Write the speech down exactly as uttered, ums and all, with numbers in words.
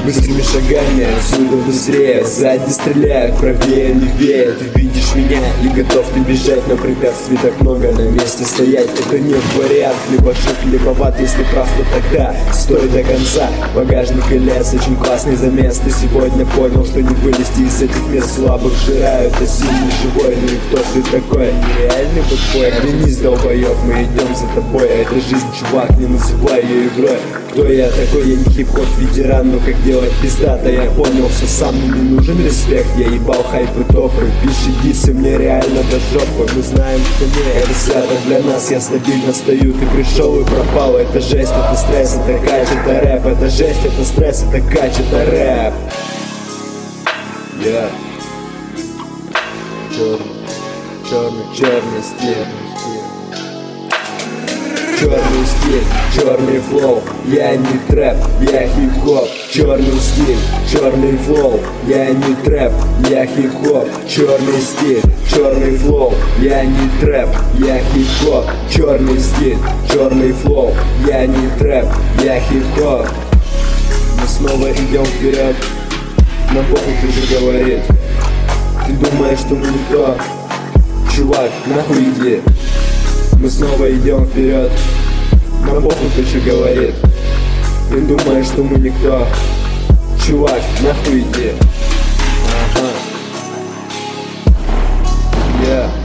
Быстрыми шагами отсюда быстрее, сзади стреляют, правее, левее. Ты видишь меня и готов ты бежать, но препятствий так много, на месте стоять это не вариант. Либо шаг, либо ват, если прав, то тогда стой до конца. Багажник и лес, очень классный замес. Ты сегодня понял, что не вылезти из этих мест. Слабых жирают, а сильный живой. Ну и кто ты такой? Нереальный бэтбой. Оглянись, долбоёб, мы идем за тобой. А это жизнь, чувак, не называй ее игрой. Кто я такой? Я не хип-хоп ветеран, но как делать пиздато я понял все сам. Мне не нужен респект, я ебал хайп и топы. Пиши дисы, мне реально до жопы. Мы знаем, что не это свято для нас. Я стабильно стою, ты пришел и пропал. Это жесть, это стресс, это кач, это рэп. Это жесть, это стресс, это кач, это рэп. Yeah. Черный, черный, черный стиль. Черный стиль, черный флоу, я не трэп, я хип-хоп. Черный стиль, черный флоу, я не трэп, я хип-хоп. Черный стиль, черный флоу, я не трэп, я хип-хоп. Черный стиль, черный флоу, я не трэп, я хип-хоп. Мы снова идем вперед, нам похуй, ты же говорит. Ты думаешь, что мы никто? Чувак, нахуй иди. Мы снова идем вперед, нам похуй, ты же говорит. Ты думаешь, что мы никто? Чувак, нахуй иди. Ага. Yeah.